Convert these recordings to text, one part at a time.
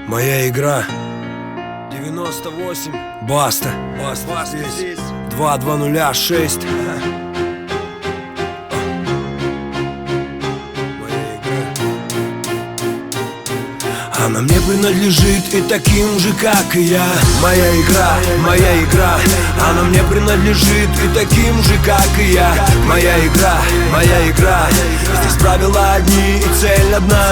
Моя игра 98. Баста. Баста здесь 2206. Она мне принадлежит и таким же, как и я. Моя игра, моя игра. Она мне принадлежит и таким же, как и я. Моя игра, моя игра. Здесь правила одни и цель одна.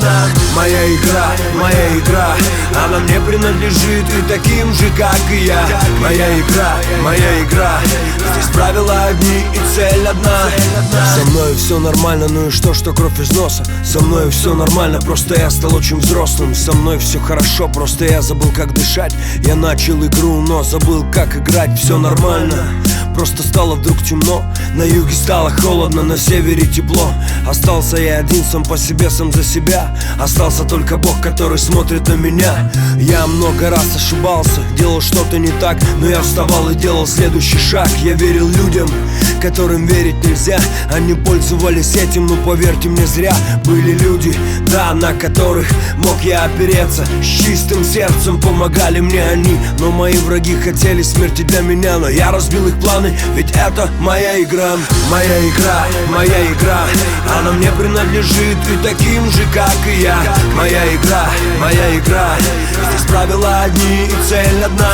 Моя игра, моя игра. Она мне принадлежит и таким же, как и я. Моя игра, моя игра. Здесь правила одни и цель одна. Со мной все нормально, ну и что кровь из носа? Со мной все нормально, просто я стал очень взрослым. Со мной все хорошо, просто я забыл, как дышать. Я начал игру, но забыл, как играть. Все нормально, просто стало вдруг темно. На юге стало холодно, на севере тепло. Остался я один, сам по себе, сам за себя. Остался только Бог, который смотрит на меня. Я много раз ошибался, делал что-то не так, но я вставал и делал следующий шаг. Я верил людям, которым верить нельзя. Они пользовались этим, но поверьте мне, зря. Были люди, да, на которых мог я опереться. С чистым сердцем помогали мне они. Но мои враги хотели смерти для меня. Но я разбил их планы, ведь это моя игра. Моя игра, моя игра. Она мне принадлежит и таким же, как и я. Моя игра, моя игра. Здесь правила одни и цель одна.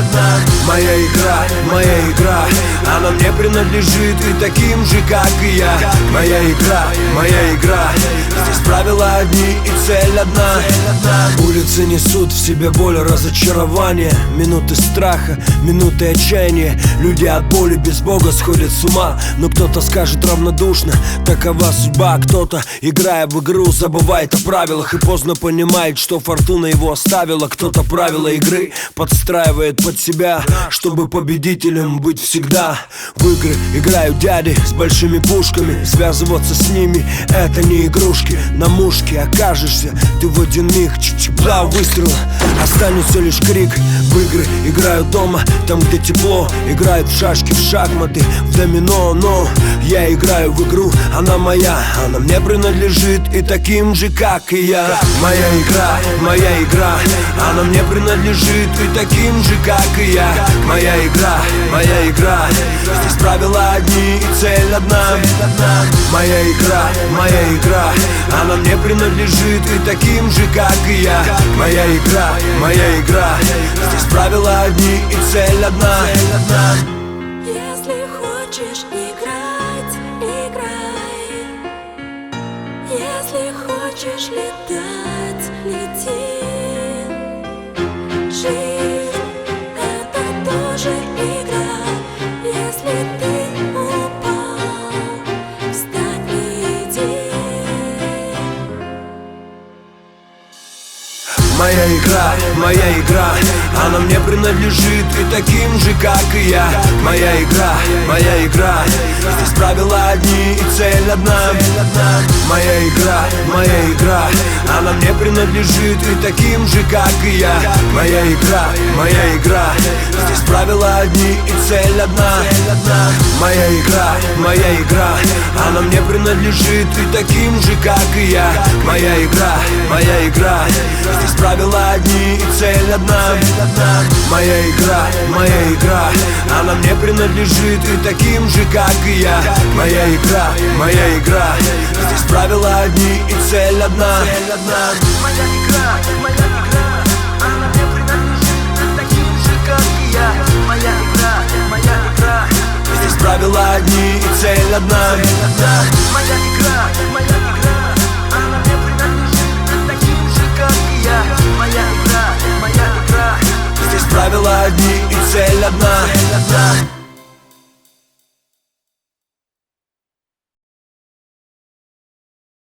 Моя игра, моя игра. Она мне принадлежит и таким же, как и я. Моя игра, моя игра. Здесь правила одни и цель одна. Улицы несут в себе боль, разочарование. Минуты страха, минуты отчаяния. Люди от боли без Бога сходят с ума. Но кто-то скажет равнодушно, такова судьба. Кто-то, играя в игру, забывает о правилах и поздно понимает, что фортуна его оставила. Кто-то правила игры подстраивает под себя, чтобы победителем быть всегда. В игры играют дяди с большими пушками. Связываться с ними — это не игрушки. На мушке окажешься ты в один миг. Чик-чик-бла, выстрел, останется лишь крик. В игры играют дома, там где тепло. Играют в шашки, в шахматы, в домино. Но я играю в игру, она моя. Она мне принадлежит и таким же, как и я. Моя игра, моя игра. Она мне принадлежит и таким же, как и я. Моя игра, моя игра. Здесь правила одни и цель одна. Моя игра, моя игра. Она мне принадлежит и таким же, как и я. Моя игра, моя игра. Здесь правила одни и цель одна. Если хочешь играть, играй. Если хочешь летать, лети. Жизнь — это тоже игра. Если ты упал, встань и иди. Моя игра, моя игра. Она мне принадлежит и таким же, как и я. Моя игра, моя игра. Здесь правила одни и цель одна. Моя игра, моя игра. Она мне принадлежит и таким же, как и я. Моя игра, моя игра. Здесь правила одни и цель одна. Моя игра, моя игра. Она мне принадлежит и таким же, как и я. Моя игра, моя игра. Здесь правила одни и цель одна. Моя игра, моя игра. Она мне принадлежит и таким же, как и я. Моя игра, моя игра. Здесь правила одни и цель одна. Моя игра, моя игра. Она мне принадлежит и таким же, как и я. Моя игра, моя игра. Здесь правила одни и цель одна. Моя игра, моя игра. Она мне принадлежит и таким же, как и я. Моя игра, моя игра. Здесь правила одни и цель одна.